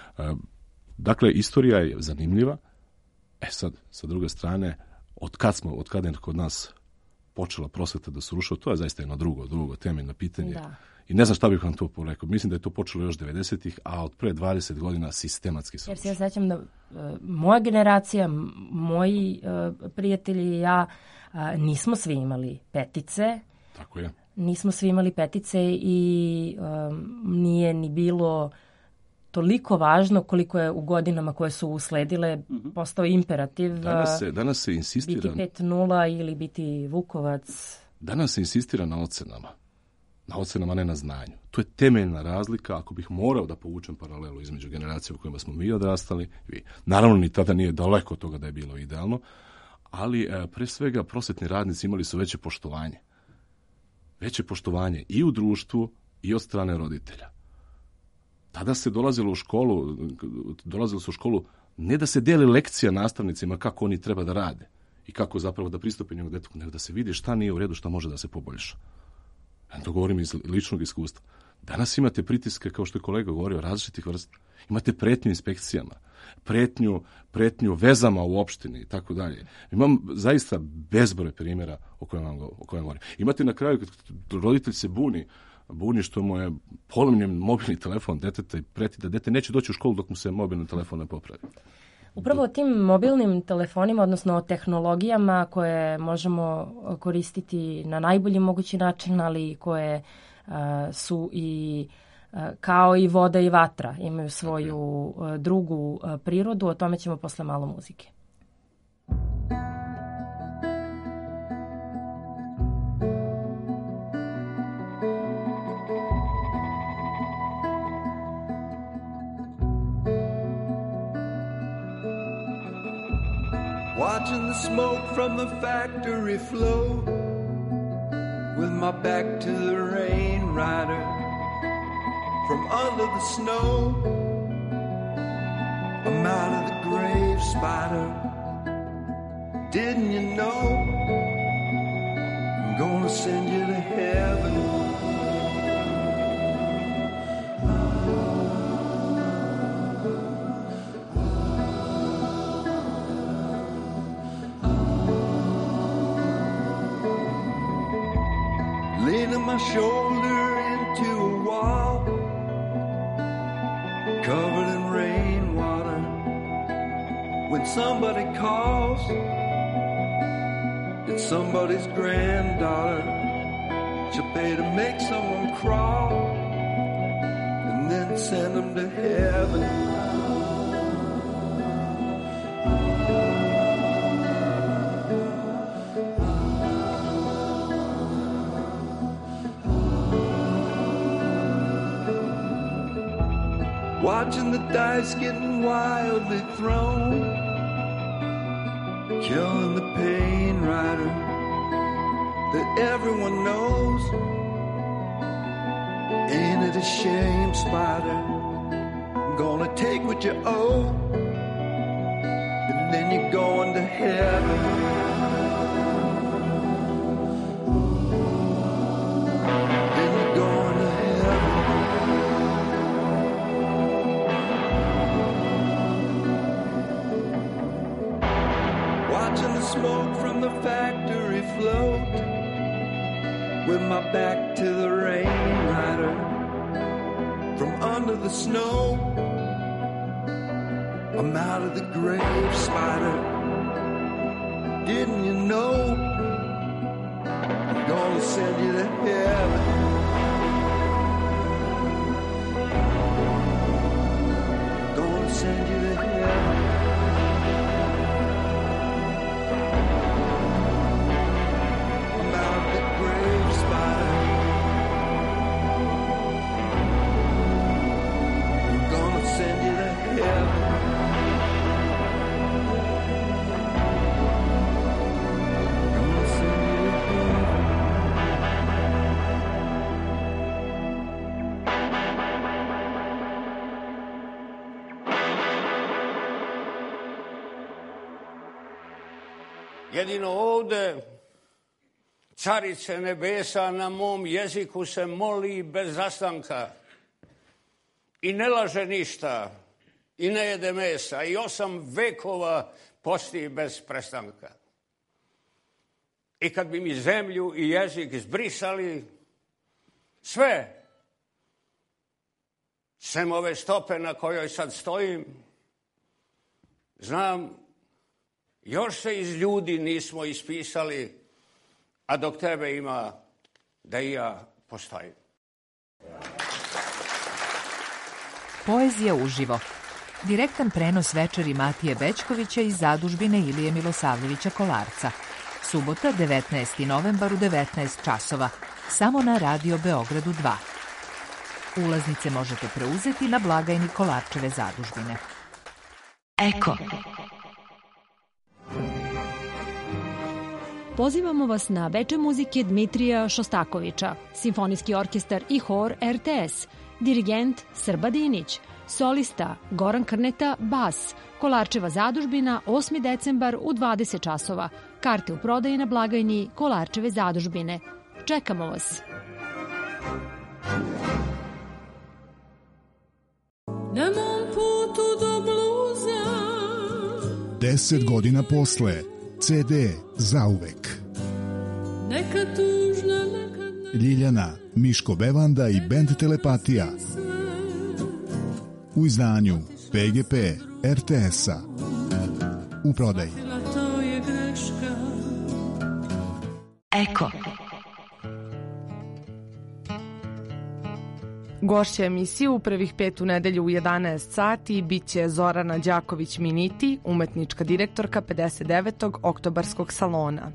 Dakle, istorija je zanimljiva. E sad, sa druge strane, od kad smo, od kada je kod nas počela prosveta da se urušava, to je zaista jedno drugo, drugo temeljno pitanje.
Da.
I ne znam šta bih vam to rekao. Mislim da je to počelo još devedesetih, a od pre dvadeset godina sistematski se
Jer se ja sećam da uh, moja generacija, moji uh, prijatelji i ja uh, nismo svi imali petice.
Tako je.
Nismo svi imali petice i um, nije ni bilo toliko važno koliko je u godinama koje su usledile mm-hmm. postao imperativ.
Danas se, danas se insistira...
Biti pet nula ili biti Vukovac.
Danas se insistira na ocenama. Na ocenama, ne na znanju. To je temeljna razlika, ako bih morao da povučem paralelu između generacije u kojima smo mi odrastali. Vi. Naravno, ni tada nije daleko od toga da je bilo idealno, ali e, pre svega prosvetni radnici imali su veće poštovanje. Veće poštovanje i u društvu i od strane roditelja. Tada se dolazilo u školu, dolazilo se u školu ne da se deli lekcija nastavnicima kako oni treba da rade i kako zapravo da pristupe njegovu detetu, nego da se vidi šta nije u redu, šta može da se poboljša. Ja to govorim iz ličnog iskustva. Danas imate pritiske, kao što je kolega govorio, različitih vrsta. Imate pretnju inspekcijama, pretnju, pretnju vezama u opštini i tako dalje. Imam zaista bezbroj primjera o kojem vam, o kojem govorim. Imate na kraju, kad roditelj se buni, buni što mu je polomljen mobilni telefon deteta i preti da dete neće doći u školu dok mu se mobilni telefon ne popravi.
Upravo o tim mobilnim telefonima, odnosno o tehnologijama koje možemo koristiti na najbolji mogući način, ali koje uh, su i uh, kao i voda i vatra, imaju svoju uh, drugu uh, prirodu. O tome ćemo posle malo muzike.
Watching the smoke from the factory flow, with my back to the rain rider, from under the snow, I'm out of the grave spider. Didn't you know I'm gonna send you to heaven? Leaning my shoulder into a wall, covered in rainwater. When somebody calls, it's somebody's granddaughter. She'll pay to make someone crawl, and then send them to heaven. Watching the dice getting wildly thrown, killing the pain rider that everyone knows. Ain't it a shame, spider? I'm gonna take what you owe, and then you're going to heaven. Smoke from the factory float, with my back to the rain rider, from under the snow, I'm out of the grave spider. Didn't you know I'm gonna send you to heaven? Gonna send you to heaven.
Jedino ovde Carice nebesa na mom jeziku se moli bez zastanka i ne laže ništa i ne jede mesa i osam vekova posti bez prestanka. i kad bi mi zemlju i jezik izbrisali, sve, sem ove stope na kojoj sad stojim, znam, još se iz ljudi nismo ispisali, a dok tebe ima, da i ja postojim.
Poezija uživo. Direktan prenos večeri Matije Bećkovića iz zadužbine Ilije Milosavljevića Kolarca. Subota, devetnaesti novembar u devetnaest časova. Samo na Radio Beogradu dva. Ulaznice možete preuzeti na blagajni Kolarčeve zadužbine.
Eko.
Pozivamo vas na veče muzike Dmitrija Šostakovića, simfonijski orkestar i hor er te es, dirigent Srba Dinić, solista Goran Krneta, bas, Kolarčeva zadužbina, osmi decembar u dvadeset časova. Karte u prodaji na blagajni Kolarčeve zadužbine. Čekamo vas.
Na mom putu do bluza
Deset godina posle ce de zauvek.
Neka tužna, neka
Ljiljana, Miško Bevanda i bend Telepatija. U izdanju pe ge pe er te es-a. U prodaji.
to je greška.
Eko.
Gošća emisije u prvih pet u nedelju u jedanaest sati biće Zorana Đaković-Miniti, umetnička direktorka pedeset devetog oktobarskog salona.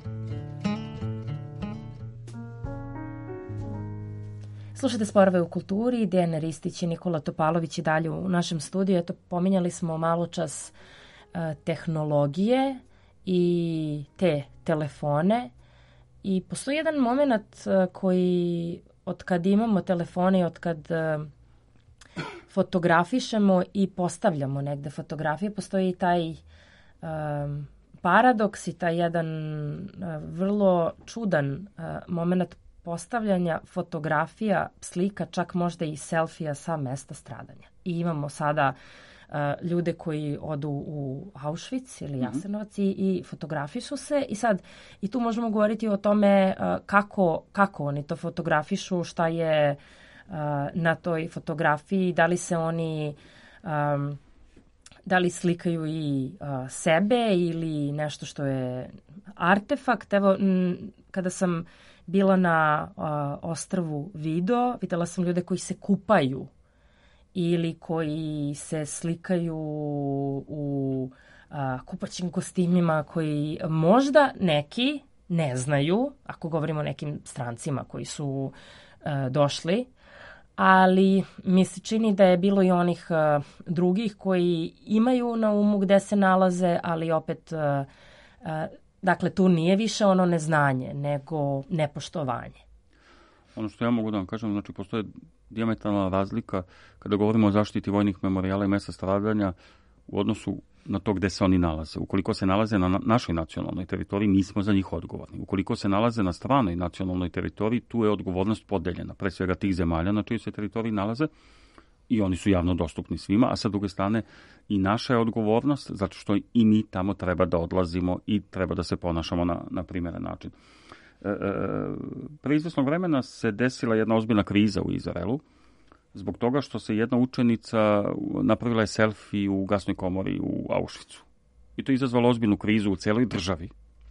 Slušate Sporove u kulturi, Dejana Ristić i Nikola Topalović i dalje u našem studiju. Eto, pominjali smo malo čas uh, tehnologije i te telefone i postoji jedan moment uh, koji od kad imamo telefone i od kad uh, fotografišemo i postavljamo negde fotografije, postoji i taj um, paradoks i taj jedan uh, vrlo čudan uh, moment postavljanja fotografija, slika, čak možda i selfija sa mesta stradanja. I imamo sada uh, ljude koji odu u Auschwitz ili Jasenovac i, i fotografišu se i sad i tu možemo govoriti o tome uh, kako, kako oni to fotografišu, šta je uh, na toj fotografiji, da li se oni um, da li slikaju i uh, sebe ili nešto što je artefakt. Evo, m, kada sam bila na uh, ostrvu Vido, videla sam ljude koji se kupaju ili koji se slikaju u uh, kupaćim kostimima koji možda neki ne znaju, ako govorimo o nekim strancima koji su uh, došli, ali mi se čini da je bilo i onih uh, drugih koji imaju na umu gde se nalaze, ali opet uh, uh, dakle, tu nije više ono neznanje, nego nepoštovanje.
Ono što ja mogu da vam kažem, znači postoje dijametralna razlika kada govorimo o zaštiti vojnih memorijala i mesta stradanja u odnosu na to gde se oni nalaze. Ukoliko se nalaze na našoj nacionalnoj teritoriji, mi smo za njih odgovorni. Ukoliko se nalaze na stranoj nacionalnoj teritoriji, tu je odgovornost podeljena, pre svega tih zemalja na čijoj se teritoriji nalaze, i oni su javno dostupni svima, a sa druge strane i naša je odgovornost, zato što i mi tamo treba da odlazimo i treba da se ponašamo na, na primjeren način. E, e, pre izvesnog vremena se desila jedna ozbiljna kriza u Izraelu, zbog toga što se jedna učenica napravila je selfie u gasnoj komori u Auschwitzu. I to je izazvalo ozbiljnu krizu u celoj državi.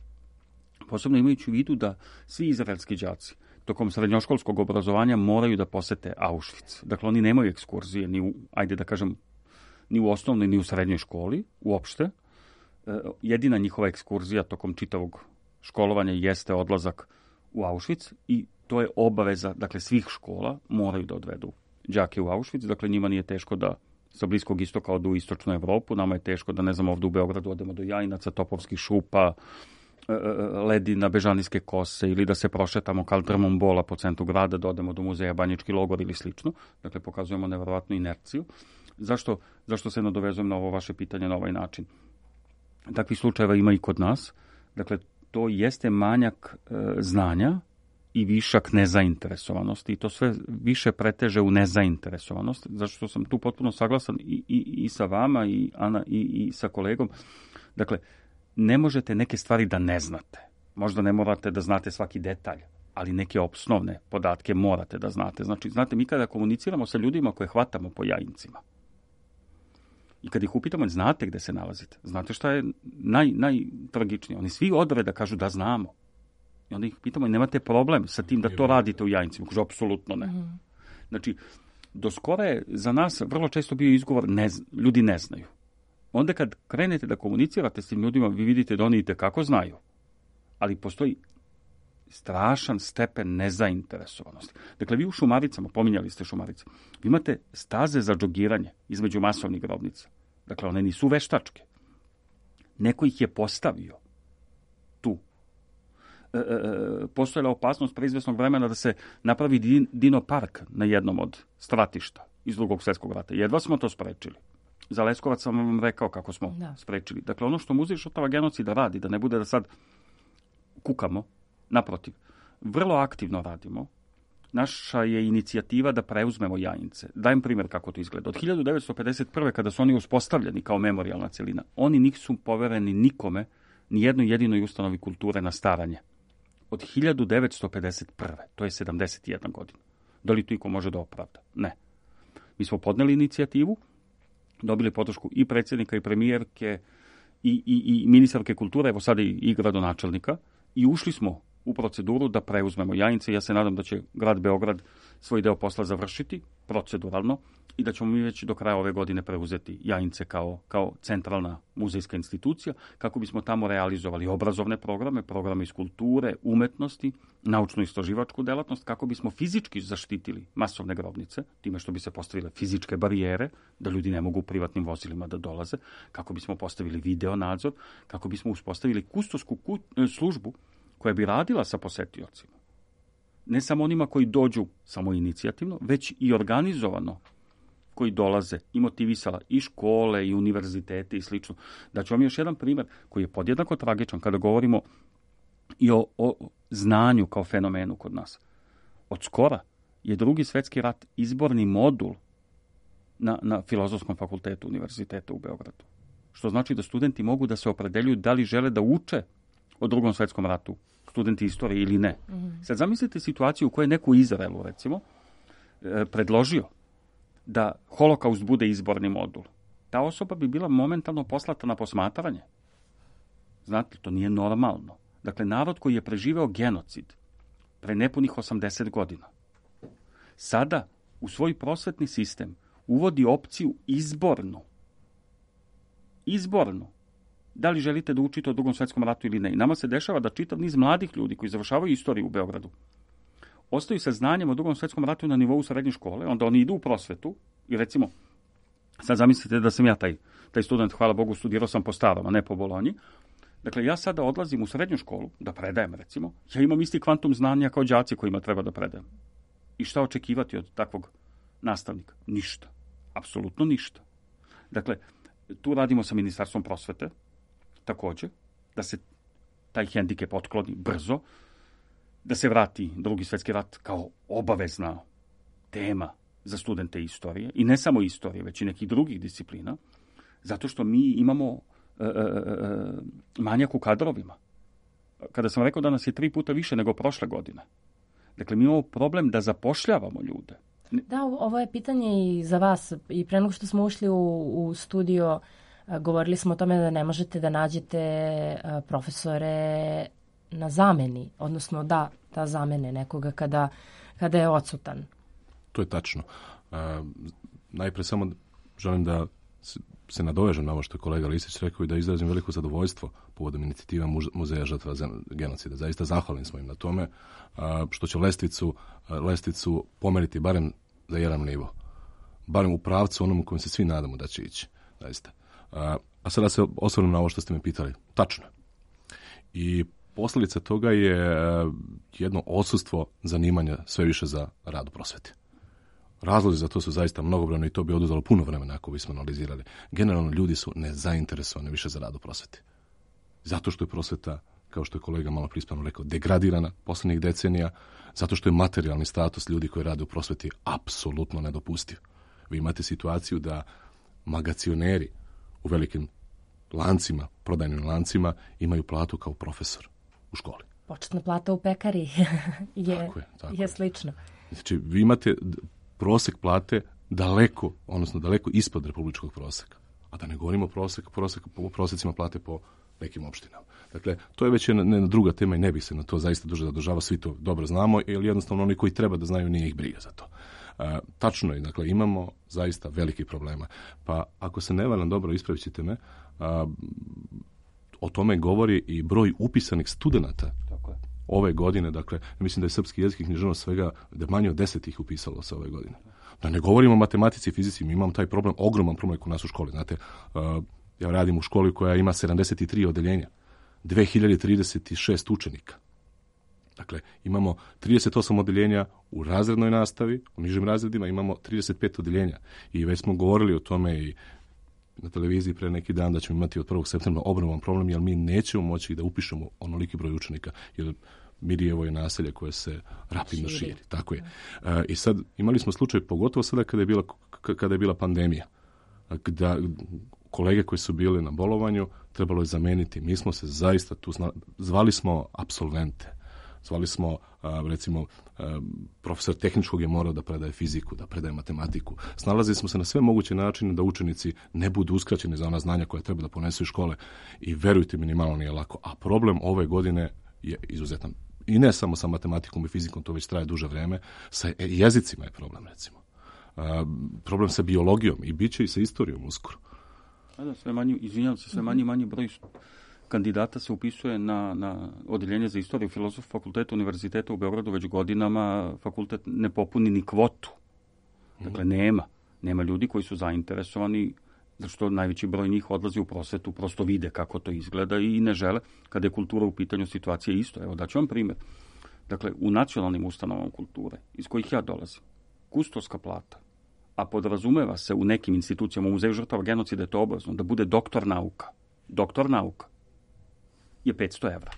Posebno imajući u vidu da svi izraelski đaci tokom srednjoškolskog obrazovanja moraju da posete Auschwitz. Dakle, oni nemaju ekskurzije ni u, ajde da kažem, ni u osnovnoj, ni u srednjoj školi, uopšte. E, jedina njihova ekskurzija tokom čitavog školovanja jeste odlazak u Auschwitz i to je obaveza, dakle, svih škola moraju da odvedu đake u Auschwitz. Dakle, njima nije teško da sa Bliskog istoka odu u istočnu Evropu, nama je teško da, ne znam, ovde u Beogradu odemo do Jajinaca, Topovskih šupa, Ledina, Bežanijske kose ili da se prošetamo kaldrmom bola po centru grada, da odemo do muzeja Banjički logor ili slično. Dakle, pokazujemo neverovatnu inerciju. Zašto, zašto se nadovezujem na ovo vaše pitanje na ovaj način? Takvih slučajeva ima i kod nas. Dakle, to jeste manjak e, znanja i višak nezainteresovanosti i to sve više preteže u nezainteresovanost, zašto sam tu potpuno saglasan i, i, i sa vama i, Ana, i, i sa kolegom. Dakle, ne možete neke stvari da ne znate. Možda ne morate da znate svaki detalj, ali neke osnovne podatke morate da znate. Znači, znate, mi kada komuniciramo sa ljudima koje hvatamo po jajincima i kad ih upitamo, znate gde se nalazite? Znate šta je naj, najtragičnije? Oni svi odre da kažu da znamo. I onda ih pitamo, nemate problem sa tim da to radite u jajincima? Kažu, apsolutno ne. Mm. Znači, do skora je za nas vrlo često bio izgovor, ne, ljudi ne znaju. Onda kad krenete da komunicirate s tim ljudima, vi vidite da oni i tekako znaju. Ali postoji strašan stepen nezainteresovanosti. Dakle, vi u Šumaricama, pominjali ste Šumarice, vi imate staze za džogiranje između masovnih grobnica. Dakle, one nisu veštačke. Neko ih je postavio tu. E, e, postojala opasnost pre izvesnog vremena da se napravi din, dino park na jednom od stratišta iz Drugog svjetskog rata. Jedva smo to sprečili. Za Leskovac sam vam rekao kako smo da. sprečili. Dakle, ono što Muzej žrtava genocida radi, da ne bude da sad kukamo, naprotiv, vrlo aktivno radimo. Naša je inicijativa da preuzmemo Jajince. Dajem primjer kako to izgleda. Od hiljadu devetsto pedeset prve kada su oni uspostavljeni kao memorijalna celina, oni nisu povereni nikome, ni jednoj jedinoj ustanovi kulture na staranje. Od hiljadu devetsto pedeset prve. To je sedamdeset jedna godina. Da li to iko može da opravda? Ne. Mi smo podneli inicijativu, dobili podršku i predsjednika i premijerke i, i, i ministarke kulture, evo sada i, i gradonačelnika, i ušli smo u proceduru da preuzmemo Jajince. Ja se nadam da će grad Beograd svoj deo posla završiti proceduralno i da ćemo mi već do kraja ove godine preuzeti Jajince kao, kao centralna muzejska institucija, kako bismo tamo realizovali obrazovne programe, programe iz kulture, umetnosti, naučno-istraživačku delatnost, kako bismo fizički zaštitili masovne grobnice, time što bi se postavile fizičke barijere, da ljudi ne mogu u privatnim vozilima da dolaze, kako bismo postavili video nadzor, kako bismo uspostavili kustosku službu koja bi radila sa posetiocima. Ne samo onima koji dođu samo inicijativno, već i organizovano koji dolaze i motivisala i škole i univerzitete i slično. Da ću vam još jedan primjer koji je podjednako tragičan kada govorimo i o, o znanju kao fenomenu kod nas. Od skora je Drugi svjetski rat izborni modul na, na Filozofskom fakultetu univerziteta u Beogradu. Što znači da studenti mogu da se opredeljuju da li žele da uče o Drugom svjetskom ratu, studenti istorije ili ne. Mm-hmm. Sad zamislite situaciju u kojoj je neko u Izraelu, recimo, e, predložio da holokaust bude izborni modul. Ta osoba bi bila momentalno poslata na posmatranje. Znate, to nije normalno. Dakle, narod koji je preživeo genocid pre nepunih osamdeset godina, sada u svoj prosvetni sistem uvodi opciju izbornu. Izbornu. Da li želite da učite o Drugom svjetskom ratu ili ne? I nama se dešava da čitav niz mladih ljudi koji završavaju istoriju u Beogradu ostaju sa znanjem o Drugom svjetskom ratu na nivou srednje škole, onda oni idu u prosvetu i recimo, sad zamislite da sam ja taj, taj student, hvala Bogu, studirao sam po starom, a ne po Bolonji. Dakle, ja sada odlazim u srednju školu da predajem, recimo, ja imam isti kvantum znanja kao đaci kojima treba da predajem. I šta očekivati od takvog nastavnika? Ništa. Apsolutno ništa. Dakle, tu radimo sa Ministarstvom prosvete, također, da se taj hendikep otkloni brzo, da se vrati Drugi svjetski rat kao obavezna tema za studente istorije, i ne samo istorije, već i nekih drugih disciplina, zato što mi imamo e, e, manjak u kadrovima. Kada sam rekao da nas je tri puta više nego prošle godine. Dakle, mi imamo problem da zapošljavamo ljude.
Da, ovo je pitanje i za vas. I pre nego što smo ušli u, u studio, govorili smo o tome da ne možete da nađete profesore na zameni, odnosno da, da zamene nekoga kada, kada je odsutan.
To je tačno. Uh, najpre samo želim da se nadovežem na ovo što je kolega Lisić rekao i da izrazim veliko zadovoljstvo povodom inicijativa Muzeja žrtava genocida. Zaista zahvalni smo im na tome uh, što će lestvicu, uh, lestvicu pomeriti barem za jedan nivo. Barem u pravcu onom u kojem se svi nadamo da će ići. Zaista. Uh, a sada se osvrnem na ovo što ste me pitali. Tačno. I posljedica toga je jedno odsustvo zanimanja sve više za rad u prosveti. Razlozi za to su zaista mnogobrojni i to bi oduzelo puno vremena ako bismo analizirali. Generalno ljudi su nezainteresovani više za rad u prosveti. Zato što je prosveta, kao što je kolega malo prispravno rekao, degradirana posljednjih decenija, zato što je materijalni status ljudi koji rade u prosveti apsolutno nedopustiv. Vi imate situaciju da magacioneri u velikim lancima, prodajnim lancima, imaju platu kao profesor u školi.
početna plata u pekari je,
tako je, tako
je slično.
Znači, vi imate prosek plate daleko, odnosno daleko ispod republičkog proseka. A da ne govorimo prosek, prosek, po prosecima plate po nekim opštinama. Dakle, to je već jedna, jedna druga tema i ne bih se na to zaista duže zadržavao, svi to dobro znamo, jer jednostavno oni koji treba da znaju nije ih briga za to. A, tačno je, dakle, imamo zaista velikih problema. Pa ako se ne varam dobro, ispravit ćete me, a, o tome govori i broj upisanih studenata. Tako je. Ove godine, dakle, mislim da je srpski jezik i književnost svega, da manje od deset ih upisalo se ove godine. Da ne govorimo o matematici i fizici, mi imamo taj problem, ogroman problem kod nas u školi. Znate, uh, ja radim u školi koja ima sedamdeset tri odeljenja, dve hiljade trideset šest učenika. Dakle, imamo trideset osam odeljenja u razrednoj nastavi, u nižim razredima imamo trideset pet odeljenja. I već smo govorili o tome i na televiziji pre neki dan da ćemo imati od prvog septembra ogroman problem, jer mi nećemo moći da upišemo onoliki broj učenika, jer Mirjevo je naselje koje se rapidno širi. širi. Tako je. E, I sad imali smo slučaj, pogotovo sada kada je bila, kada je bila pandemija, da kolege koji su bili na bolovanju trebalo je zameniti. Mi smo se zaista tu zna, zvali smo apsolvente. Zvali smo, a, recimo, a, profesor tehničkog je morao da predaje fiziku, da predaje matematiku. Snalazili smo se na sve moguće načine da učenici ne budu uskraćeni za ona znanja koja treba da ponesu iz škole. I verujte mi, ni malo nije lako. A problem ove godine je izuzetan. I ne samo sa matematikom i fizikom, to već traje duže vreme. Sa jezicima je problem, recimo. A, problem sa biologijom i bit će i sa istorijom uskoro.
A da, sve manji, izvinjam se, sve manji manji broj kandidata se upisuje na, na odeljenje za istoriju Filozofskog fakulteta Univerziteta u Beogradu već godinama. Fakultet ne popuni ni kvotu. Dakle, nema. Nema ljudi koji su zainteresovani, zato što najveći broj njih odlazi u prosvetu, prosto vide kako to izgleda i ne žele. Kada je kultura u pitanju, situacija je isto. Evo, daću vam primjer. Dakle, u nacionalnim ustanovama kulture, iz kojih ja dolazim, kustorska plata, a podrazumeva se u nekim institucijama, u Muzeju žrtava genocida je to obavezno, da bude doktor nauka. Doktor nauka je petsto evra.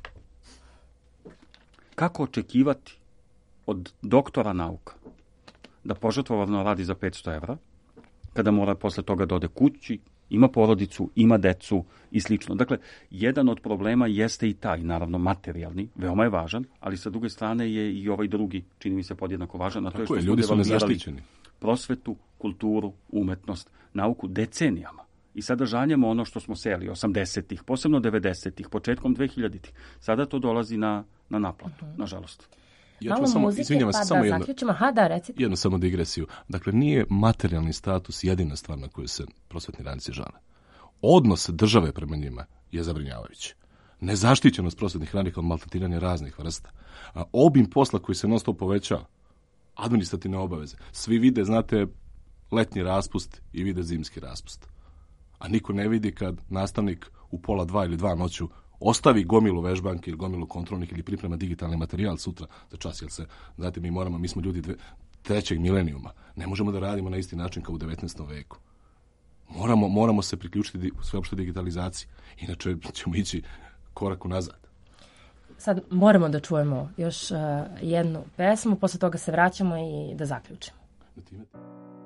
Kako očekivati od doktora nauka da požrtvovano radi za petsto evra, kada mora posle toga da ode kući, ima porodicu, ima decu i slično. Dakle, jedan od problema jeste i taj, naravno materijalni, veoma je važan, ali sa druge strane je i ovaj drugi, čini mi se podjednako važan, a to je što smo devalvirali prosvetu, kulturu, umetnost, nauku decenijama. I sada žanjemo ono što smo seli osamdesetih, posebno devedesetih, početkom dvehiljaditih. Sada to dolazi na, na naplatu, uh-huh. nažalost.
Ja ću samo, izvinjavam se,
pa
samo
da
jedno,
Aha, da, recite.
jednu samo digresiju. Dakle, nije materijalni status jedina stvar na koju se prosvetni radnici žale. Odnos države prema njima je zabrinjavajući. Nezaštićenost prosvetnih radnika od maltretiranja raznih vrsta. A obim posla koji se non stop povećava, administrativne obaveze. Svi vide, znate, letnji raspust i vide zimski raspust. A niko ne vidi kad nastavnik u pola dva ili dva noću ostavi gomilu vežbanke ili gomilu kontrolnih ili priprema digitalni materijal sutra za čas, jer se, znate, mi moramo, mi smo ljudi dve, trećeg milenijuma. Ne možemo da radimo na isti način kao u devetnaestom veku. Moramo, moramo se priključiti sveopšte digitalizaciji. Inače ćemo ići korak unazad.
Sad moramo da čujemo još uh, jednu pesmu, posle toga se vraćamo i da zaključimo.
Da ti imate.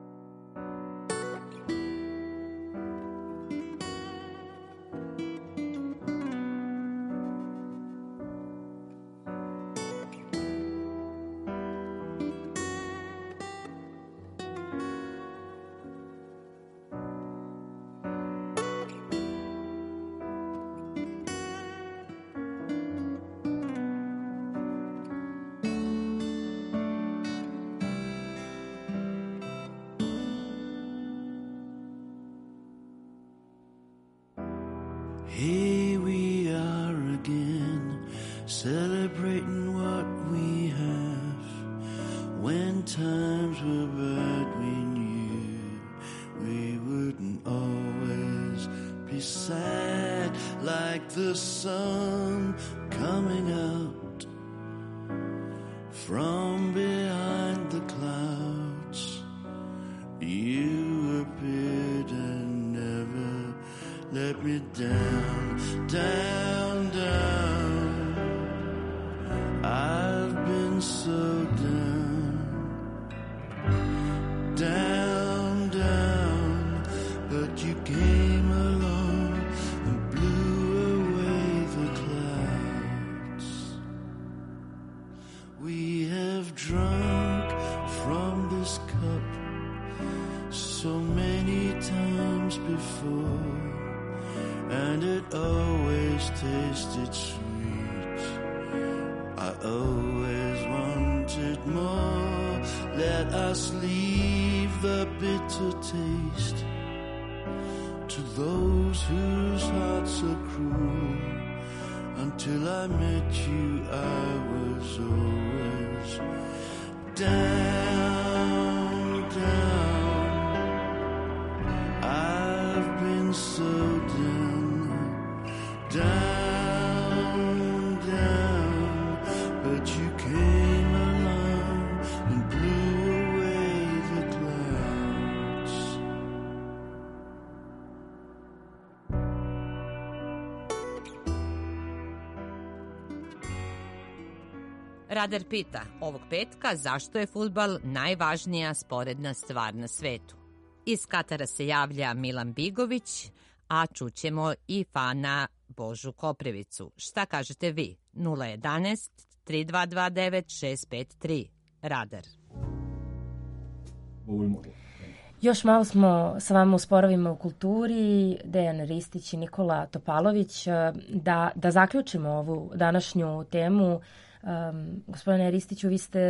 Here we are again, celebrating what we have. When times were bad, we knew we wouldn't always be sad, like the sun coming out from behind the clouds. You appeared and never let me down, down, down. I've been so down, down, down. But you came along and blew away the clouds.
always tasted sweet. I always wanted more. Let us leave the bitter taste to those whose hearts are cruel. Until I met you, I was always down, down. I've been so down, down, down. But you came along and blew away the clouds.
Radar pita ovog petka zašto je fudbal najvažnija sporedna stvar na svetu. Iz Katara se javlja Milan Bigović, a čućemo i fana Božu Koprivicu. Šta kažete vi? nula jedanaest tri dva dva devet šest pet tri. Radar.
Još malo smo sa vama u sporovima u kulturi, Dejan Ristić i Nikola Topalović. Da, da zaključimo ovu današnju temu. Um, gospodine Ristiću, vi ste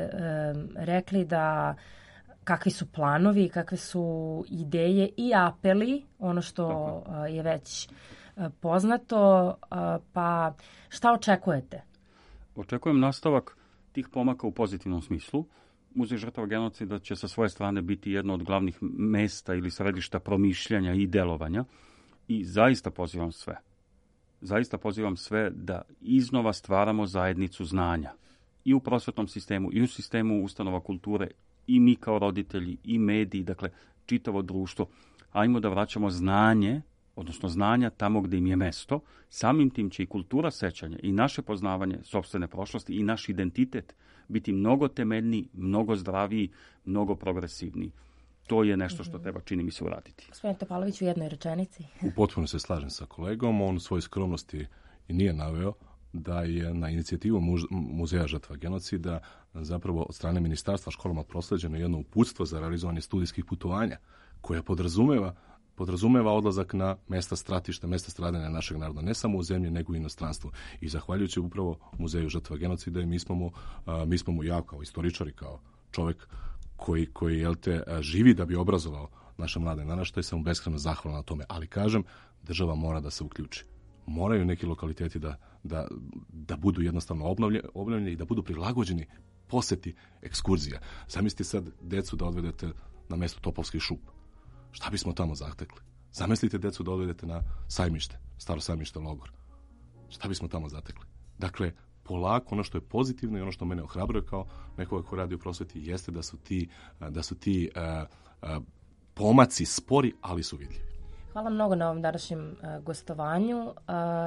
um, rekli da kakvi su planovi, kakve su ideje i apeli, ono što uh, je već uh, poznato, uh, pa šta očekujete?
Očekujem nastavak tih pomaka u pozitivnom smislu. Muzej žrtava genocida će sa svoje strane biti jedno od glavnih mesta ili središta promišljanja i delovanja i zaista pozivam sve. Zaista pozivam sve da iznova stvaramo zajednicu znanja i u prosvetnom sistemu i u sistemu ustanova kulture i mi kao roditelji i mediji, dakle čitavo društvo. Ajmo da vraćamo znanje, odnosno znanja tamo gde im je mesto. Samim tim će i kultura sećanja i naše poznavanje sopstvene prošlosti i naš identitet biti mnogo temeljniji, mnogo zdraviji, mnogo progresivniji. To je nešto što treba, čini mi se, uraditi.
Gospodin Topalović, u jednoj rečenici.
U potpuno se slažem sa kolegom. On u svojoj skromnosti i nije naveo da je na inicijativu Muzeja žrtva genocida zapravo od strane ministarstva školama prosleđeno jedno uputstvo za realizovanje studijskih putovanja koje podrazumeva podrazumeva odlazak na mesta stratišta, mesta stradanja našeg naroda, ne samo u zemlji, nego i inostranstvu. I zahvaljujući upravo Muzeju žrtva genocida, mi smo mu, mi smo mu ja kao istoričar i kao čovjek koji, koji jel te, živi da bi obrazovao naše mlade naraštaje, sam mu beskrajno zahvalan na tome. Ali kažem, država mora da se uključi. Moraju neki lokaliteti da, da, da budu jednostavno obnovljeni, obnovljeni i da budu prilagođeni poseti ekskurzija. Zamislite sad decu da odvedete na mesto Topovski šup. Šta bismo tamo zatekli? Zamislite decu da odvedete na sajmište, staro sajmište Logor. Šta bismo tamo zatekli? Dakle, polako, ono što je pozitivno i ono što mene ohrabruje kao nekoga ko radi u prosveti jeste da su ti, da su ti uh, uh, pomaci spori, ali su vidljivi.
Hvala mnogo na ovom današnjem uh, gostovanju uh,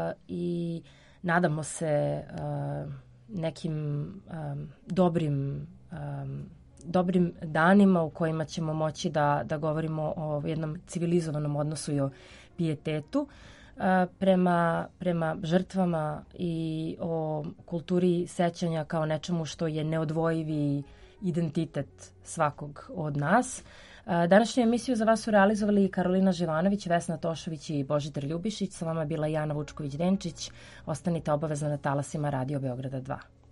i nadamo se uh, nekim um, dobrim um, dobrim danima u kojima ćemo moći da, da govorimo o jednom civilizovanom odnosu i o pijetetu uh, prema, prema žrtvama i o kulturi sećanja kao nečemu što je neodvojivi identitet svakog od nas. Uh, današnju emisiju za vas su realizovali Karolina Živanović, Vesna Tošović i Božidar Ljubišić. Sa vama bila Jana Vučković-Denčić. Ostanite obavezno na talasima Radio Beograda dva.